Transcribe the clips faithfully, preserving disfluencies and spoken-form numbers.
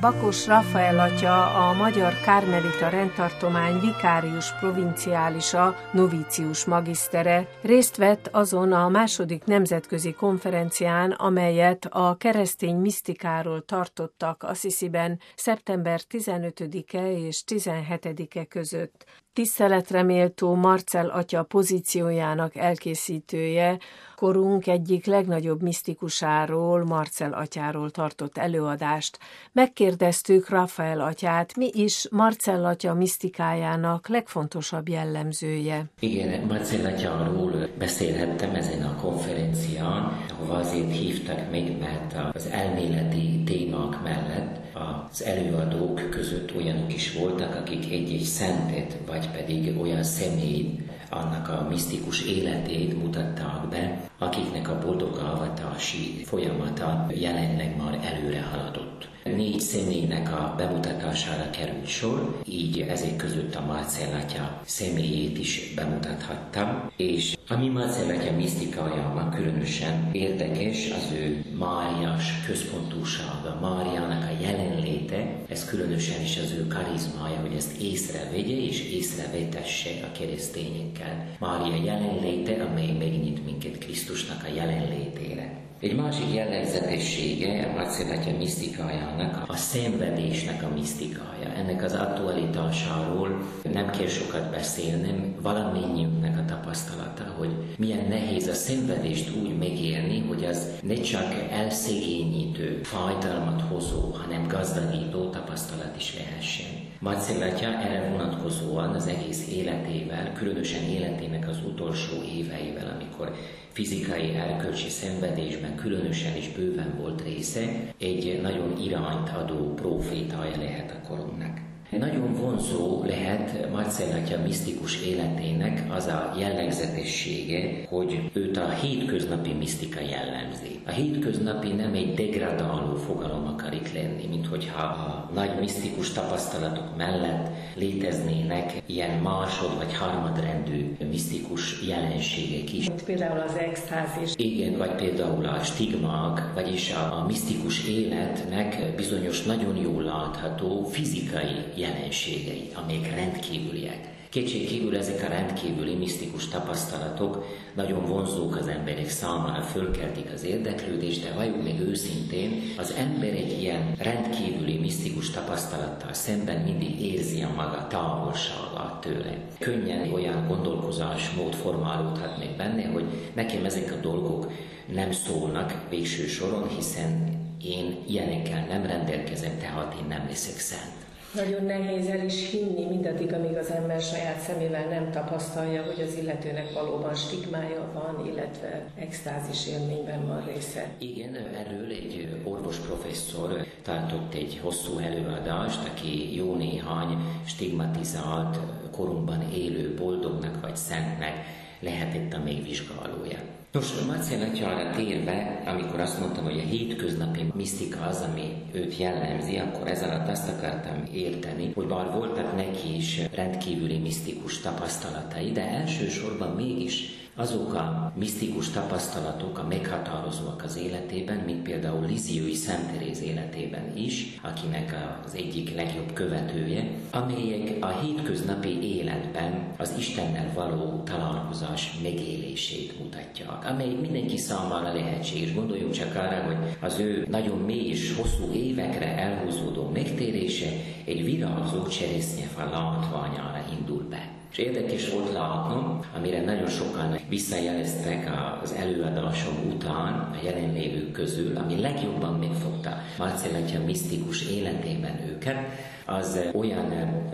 Bakos Rafael atya, a Magyar Kármelita Rendtartomány vikárius provinciálisa, novícius magisztere részt vett azon a második nemzetközi konferencián, amelyet a keresztény misztikáról tartottak Assisiben szeptember tizenötödike és tizenhetedike között. Tiszteletre méltó Marcell atya pozíciójának elkészítője, korunk egyik legnagyobb misztikusáról, Marcell atyáról tartott előadást. Megkérdeztük Rafael atyát, mi is Marcell atya misztikájának legfontosabb jellemzője. Igen, Marcell atyáról beszélhettem ezen a konferencián, ahova azért hívtak meg, mert az elméleti témák mellett az előadók között olyanok is voltak, akik egy-egy szentet, vagy pedig olyan személyt, annak a misztikus életét mutatták be, akiknek a boldogulvatási folyamata jelenleg már előre haladott. Négy személynek a bemutatására került sor, így ezek között a Marcell atya személyét is bemutathattam, és ami Marcell atya misztikájában különösen érdekes, az ő máriás központúsága, Máriának a jelenléte, ez különösen is az ő karizmája, hogy ezt észrevegye és észrevetesse a keresztényekkel. Mária jelenléte, amely megnyit minket Krisztusnak a jelenlétére. Egy másik jellegzetessége a Marcell atya misztikájának a szenvedésnek a misztikája. Ennek az aktualitásáról nem kell sokat beszélnem, valamennyiünknek a tapasztalata, hogy milyen nehéz a szenvedést úgy megélni, hogy az ne csak elszegényítő, fájdalmat hozó, hanem gazdagító tapasztalat is lehessen. Marcell atya erre vonatkozóan az egész életével, különösen életének az utolsó éveivel, amikor fizikai, erkölcsi szenvedésben különösen is bőven volt része, egy nagyon irányt adó prófétája lehet a korunknak. Nagyon vonzó lehet Marcell atya misztikus életének az a jellegzetessége, hogy őt a hétköznapi misztika jellemzi. A hétköznapi nem egy degradáló fogalom akar itt lenni, mint hogyha a nagy misztikus tapasztalatok mellett léteznének ilyen másod- vagy harmadrendű misztikus jelenségek is. Mint például az extázis. Igen, vagy például a stigmák, vagyis a, a misztikus életnek bizonyos nagyon jól látható fizikai jelenségei, amelyek rendkívüliek. Kétségkívül ezek a rendkívüli misztikus tapasztalatok nagyon vonzók az emberek számára, fölkeltik az érdeklődést, de valljuk meg őszintén, az ember egy ilyen rendkívüli misztikus tapasztalattal szemben mindig érzi a maga távolságát tőle. Könnyen olyan gondolkozásmód formálódhat meg benne, hogy nekem ezek a dolgok nem szólnak végső soron, hiszen én ilyenekkel nem rendelkezem, tehát én nem leszek szent. Nagyon nehéz el is hinni mindaddig, amíg az ember saját szemével nem tapasztalja, hogy az illetőnek valóban stigmája van, illetve extázis élményben van része. Igen, erről egy orvos professzor tartott egy hosszú előadást, aki jó néhány stigmatizált, korunkban élő boldognak vagy szentnek lehetett a megvizsgálója. Nos, Marcell atyára térve, amikor azt mondtam, hogy a hétköznapi misztika az, ami őt jellemzi, akkor ez alatt azt akartam érteni, hogy bár voltak neki is rendkívüli misztikus tapasztalatai, de elsősorban mégis azok a misztikus tapasztalatok, a meghatározóak az életében, mint például Lisieux Szent Teréz életében is, akinek az egyik legjobb követője, amelyek a hétköznapi életben az Istennel való találkozás megélését mutatják, amely mindenki számára lehetséges. Gondoljunk csak arra, hogy az ő nagyon mély és hosszú évekre elhúzódó megtérése egy virágzó cseresznyefa látványára indul be. És érdekes volt látnom, amire nagyon sokan visszajeleztek az előadásom után a jelenlévők közül, ami legjobban megfogta Marcell atya misztikus életében őket, az olyan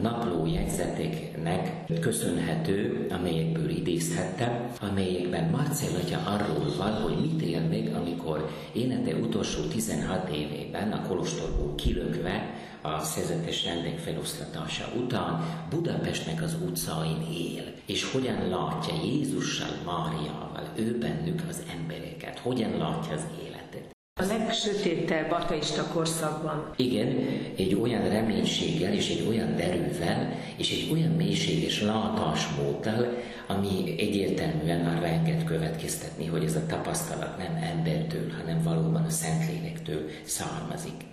naplójegyzeteknek köszönhető, amelyekből idézhettem, amelyekben Marcell atya arról van, hogy mit él meg, amikor élete utolsó tizenhat évében a kolostorból kilökve a szerzetes rendek feloszlatása után Budapestnek az utcáin él, és hogyan látja Jézussal, Máriával, ő bennük az embereket, hogyan látja az életet. A legsötétebb ateista korszakban. Igen, egy olyan reménységgel, és egy olyan derűvel, és egy olyan mélységes látásmóddal, ami egyértelműen arra enged következtetni, hogy ez a tapasztalat nem embertől, hanem valóban a Szentlélektől származik.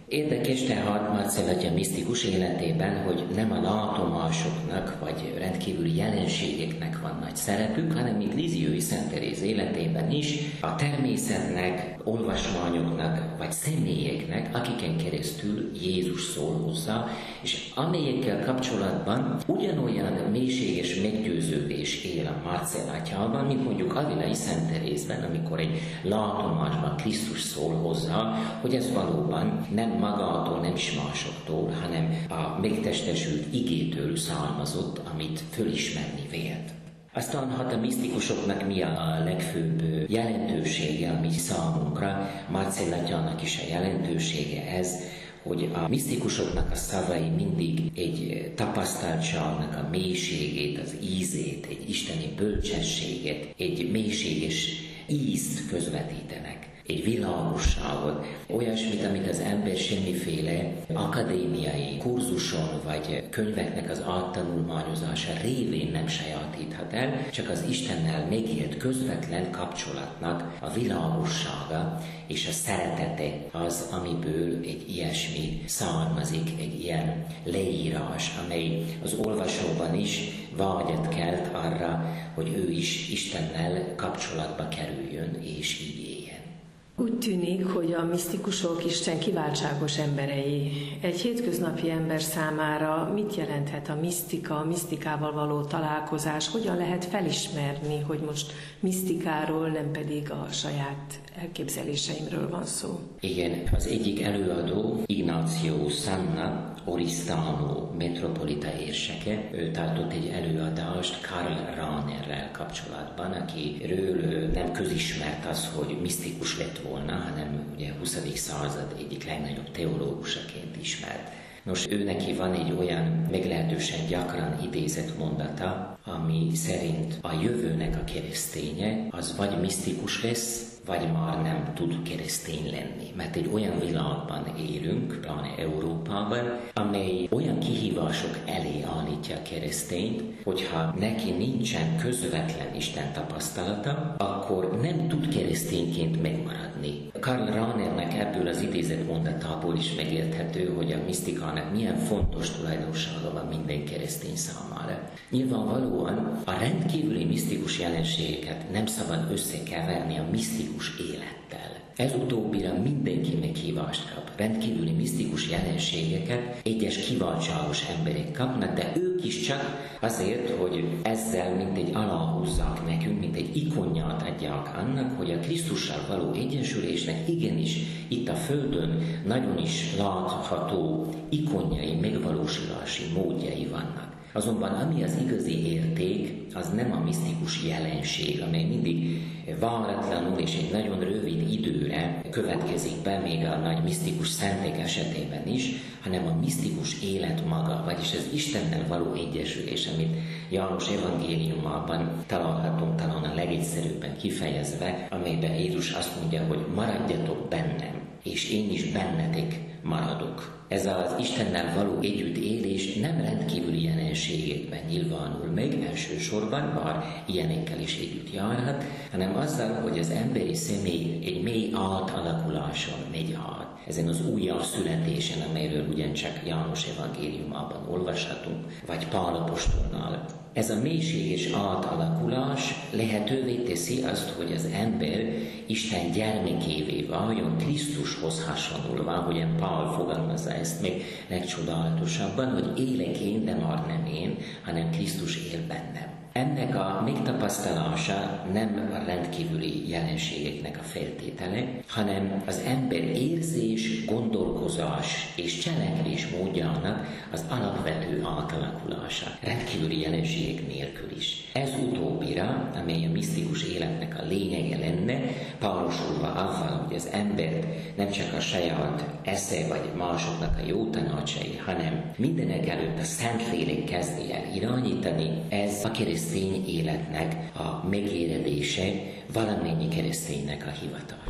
Érdekes tehát Marcell atya misztikus életében, hogy nem a látomásoknak vagy rendkívüli jelenségeknek van nagy szerepük, hanem mint Lisieux Szent Teréz életében is a természetnek, olvasmányoknak vagy személyeknek, akiken keresztül Jézus szól hozzá, és amelyekkel kapcsolatban ugyanolyan mélységes meggyőződés él a Marcell atyában, mint mondjuk Avilai Szent Terézben, amikor egy látomásban Krisztus szól hozzá, hogy ez valóban nem magától, nem is másoktól, hanem a megtestesült igétől származott, amit fölismerni vélt. Aztán hát a misztikusoknak mi a legfőbb jelentősége, ami számunkra, Marcell atyának is a jelentősége ez, hogy a misztikusoknak a szavai mindig egy tapasztaltságnak a mélységét, az ízét, egy isteni bölcsességet, egy mélységes ízt közvetítenek. Egy világosságot, olyasmit, amit az ember semmiféle akadémiai kurzuson vagy könyveknek az áttanulmányozása révén nem sajátíthat el, csak az Istennel megélt közvetlen kapcsolatnak a világossága és a szeretete az, amiből egy ilyesmi származik, egy ilyen leírás, amely az olvasóban is vágyat kelt arra, hogy ő is Istennel kapcsolatba kerüljön és így éljen. Úgy tűnik, hogy a misztikusok Isten kiváltságos emberei. Egy hétköznapi ember számára mit jelenthet a misztika, a misztikával való találkozás? Hogyan lehet felismerni, hogy most misztikáról, nem pedig a saját elképzeléseimről van szó? Igen, az egyik előadó, Ignácio Sanna, Oristano metropolita érseke, ő tartott egy előadást Karl Rahnerrel kapcsolatban, akiről nem közismert az, hogy misztikus lett volna, hanem ugye a huszadik század egyik legnagyobb teológusaként ismert. Nos, ő neki van egy olyan meglehetősen gyakran idézett mondata, ami szerint a jövőnek a kereszténye az vagy misztikus lesz, vagy már nem tud keresztény lenni. Mert egy olyan világban élünk, pláne Európában, amely olyan kihívások elé állítja a keresztényt, hogyha neki nincsen közvetlen Isten tapasztalata, akkor nem tud keresztényként megmaradni. Karl Rahnernek ebből az idézett mondatából is megérthető, hogy a misztikának milyen fontos tulajdonsága van minden keresztény számára. Nyilvánvalóan a rendkívüli misztikus jelenségeket nem szabad összekeverni a misztikus élettel. Ez utóbbira mindenki meghívást kap. Rendkívüli misztikus jelenségeket egyes kiváltságos emberek kapnak, de ők is csak azért, hogy ezzel mintegy aláhúzzák nekünk, mint egy ikonját adják annak, hogy a Krisztussal való egyesülésnek igenis itt a Földön nagyon is látható ikonjai, megvalósulási módjai vannak. Azonban ami az igazi érték, az nem a misztikus jelenség, amely mindig váratlanul és egy nagyon rövid időre következik be, még a nagy misztikus szentek esetében is, hanem a misztikus élet maga, vagyis az Istennel való egyesülés, amit János evangéliumában találhatunk talán a legegyszerűbben kifejezve, amelyben Jézus azt mondja, hogy maradjatok bennem, és én is bennetek maradok. Ez az Istennel való együttélés nem rendkívüli jelenségekben nyilvánul meg elsősorban, bár ilyenekkel is együtt járhat, hanem azzal, hogy az emberi személy egy mély átalakuláson megy át. Ezen az újjászületésen, amelyről ugyancsak János evangéliumában olvashatunk, vagy Pál apostolnál. Ez a mélységes átalakulás lehetővé teszi azt, hogy az ember Isten gyermekévé váljon, Krisztushoz hasonlulva, ahogyan Pál fogalmazza ezt meg legcsodálatosabban, hogy élek én, de már nem én, hanem Krisztus él bennem. Ennek a megtapasztalása nem a rendkívüli jelenségeknek a feltétele, hanem az ember érzés, gondolkozás és cselekvés módjának az alapvető átalakulása, rendkívüli jelenségek nélkül is. Ez utóbbira, amely a misztikus életnek a lényege lenne, párosulva avval, hogy az embert nem csak a saját esze vagy másoknak a jó tanácsai, hanem mindenek előtt a Szentlélek kezdi el irányítani, ez a keresztény életnek a megéredése, valamennyi kereszténynek a hivatása.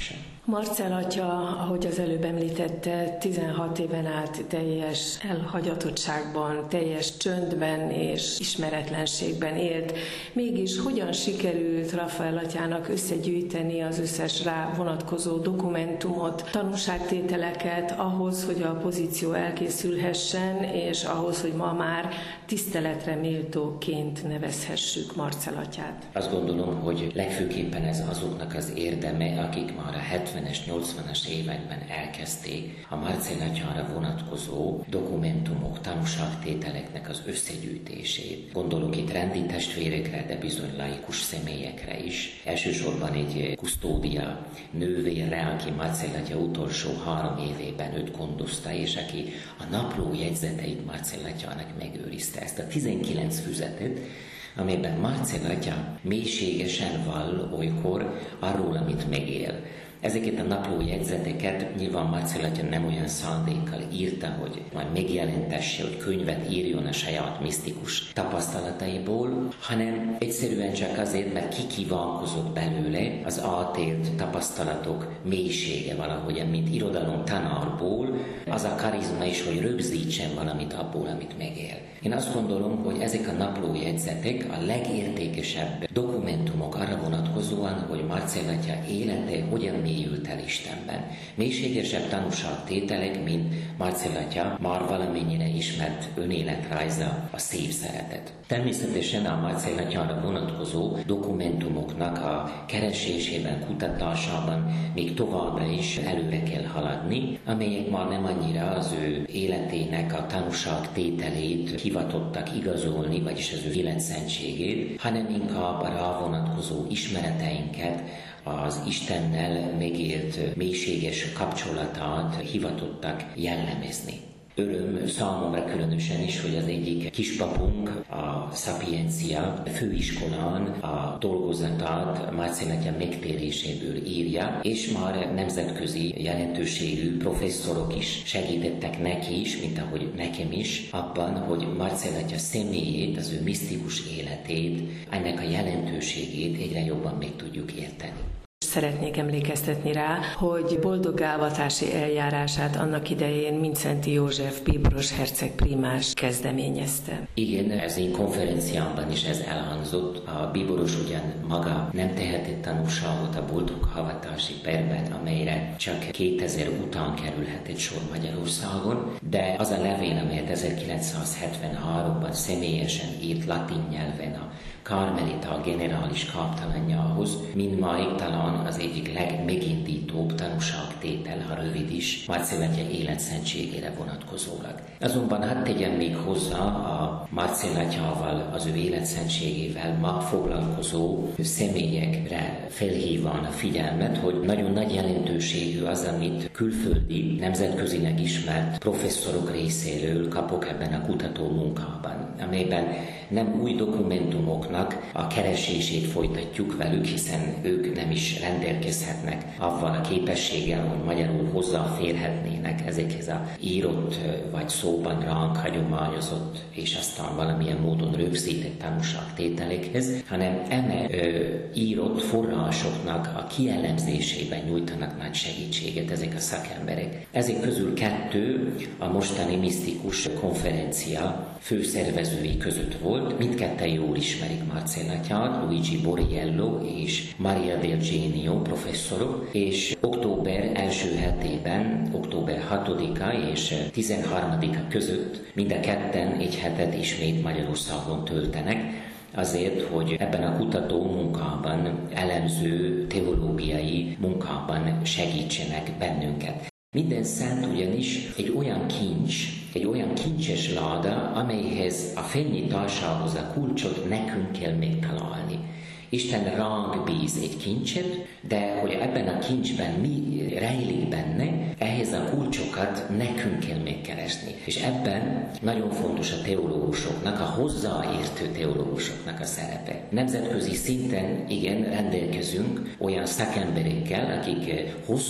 Marcell atya, ahogy az előbb említette, tizenhat éven át teljes elhagyatottságban, teljes csöndben és ismeretlenségben élt. Mégis hogyan sikerült Rafael atyának összegyűjteni az összes rá vonatkozó dokumentumot, tanúságtételeket ahhoz, hogy a pozíció elkészülhessen, és ahhoz, hogy ma már tiszteletre méltóként nevezhessük Marcell atyát? Azt gondolom, hogy legfőképpen ez azoknak az érdeme, akik már a hetvenes, nyolcvanas években elkezdték a Marcell atyára vonatkozó dokumentumok, tanúságtételeknek az összegyűjtését. Gondolok itt rendi testvérekre, de bizony laikus személyekre is. Elsősorban egy kusztódia nővérre, aki Marcell atya utolsó három évében őt gondozta, és aki a napló jegyzeteit Marcell atyának megőrizte. Ezt a tizenkilenc füzetet, amelyben Marcell atya mélységesen vall olykor arról, amit megél. Ezeket a naplójegyzeteket nyilván Marcell atya nem olyan szándékkal írta, hogy majd megjelentesse, hogy könyvet írjon a saját misztikus tapasztalataiból, hanem egyszerűen csak azért, mert kikívánkozott belőle az átélt tapasztalatok mélysége valahogyan, mint irodalom tanárból, az a karizma is, hogy rögzítsen valamit abból, amit megél. Én azt gondolom, hogy ezek a naplójegyzetek a legértékesebb dokumentumok arra vonatkozóan, hogy Marcell atya élete hogyan mélyült el Istenben. Mélységesebb tanúságtételek, mint Marcell atya már valamennyire ismert önéletrajza, a szép szeretet. Természetesen a Marcell atyára vonatkozó dokumentumoknak a keresésében, kutatásában még továbbra is előre kell haladni, amelyek már nem annyira az ő életének a tanúságtételét hivatottak igazolni, vagyis az ő életszentségét, hanem inkább a rá vonatkozó ismereteinket, az Istennel megélt mélységes kapcsolatát hivatottak jellemezni. Öröm számomra különösen is, hogy az egyik kispapunk a Sapiencia főiskolán a dolgozatát Marcell atya megtéréséből írja, és már nemzetközi jelentőségű professzorok is segítettek neki is, mint ahogy nekem is, abban, hogy Marcell atya személyét, az ő misztikus életét, ennek a jelentőségét egyre jobban meg tudjuk érteni. Szeretnék emlékeztetni rá, hogy boldoggávatási eljárását annak idején Mindszenty József bíboros herceg prímás kezdeményezte. Igen, az én konferenciámban is ez elhangzott. A bíboros ugyan maga nem tehetett tanúságot a boldoggávatási perben, amelyre csak kétezer után kerülhetett sor Magyarországon, de az a levél, amelyet ezerkilencszázhetvenháromban személyesen írt latin nyelven a Karmelita generális káptalanjához, mindmáig talán az egyik legmegindítóbb tanúságtétel, ha rövid is, Marcell atya életszentségére vonatkozólag. Azonban hadd tegyem még hozzá a Marcell atyával, az ő életszentségével ma foglalkozó személyekre felhívván a figyelmet, hogy nagyon nagy jelentőségű az, amit külföldi, nemzetközileg ismert professzorok részéről kapok ebben a kutató munkában, amelyben nem új dokumentumoknak a keresését folytatjuk velük, hiszen ők nem is rendelkezhetnek avval a képességgel, hogy magyarul hozzáférhetnének ezekhez a írott vagy szóban ránk hagyományozott és aztán valamilyen módon rögzített tanúságtételekhez, hanem eme ö, írott forrásoknak a kielemzésében nyújtanak nagy segítséget ezek a szakemberek. Ezek közül kettő a mostani misztikus konferencia főszervezői között volt, mindketten jól ismerik Marcell atyát, Luigi Borriello és Maria Del Genio professzorok, és október első hetében, október hatodika és tizenharmadika között mind a ketten egy hetet ismét Magyarországon töltenek, azért, hogy ebben a kutató munkában, elemző teológiai munkában segítsenek bennünket. Minden szent ugyanis egy olyan kincs, egy olyan kincses láda, amelyhez a fennyitássához a kulcsot nekünk kell megtalálni. Isten ránk bíz egy kincset, de hogy ebben a kincsben mi rejlik benne, ehhez a kulcsokat nekünk kell megkeresni. És ebben nagyon fontos a teológusoknak, a hozzáértő teológusoknak a szerepe. Nemzetközi szinten igen rendelkezünk olyan szakemberekkel, akik hosszú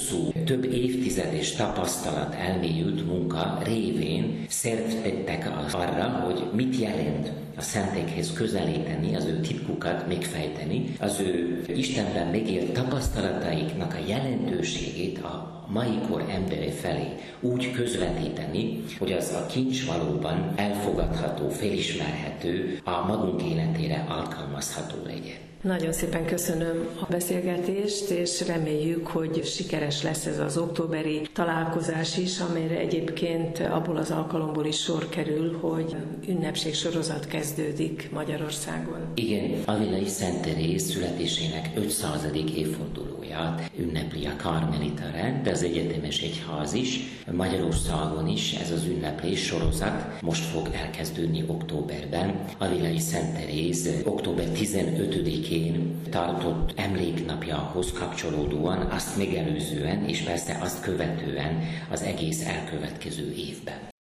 több évtizedes tapasztalat, elmélyült munka révén szert tettek arra, hogy mit jelent a szentekhez közelíteni, az ő titkukat megfejteni, az ő Istenben megélt tapasztalataiknak a jelentőségét a mai kor embere felé úgy közvetíteni, hogy az a kincs valóban elfogadható, felismerhető, a magunk életére alkalmazható legyen. Nagyon szépen köszönöm a beszélgetést, és reméljük, hogy sikeres lesz ez az októberi találkozás is, amelyre egyébként abból az alkalomból is sor kerül, hogy ünnepségsorozat kezdődik Magyarországon. Igen, Avilai Szent Teréz születésének ötszázadik évfordulóját ünnepli a Karmelita rend, de az egyetemes egyház is, Magyarországon is ez az ünneplés sorozat most fog elkezdődni októberben. Avilai Szent Teréz október tizenötödikén tartott emléknapjához kapcsolódóan, azt megelőzően és persze azt követően az egész elkövetkező évben.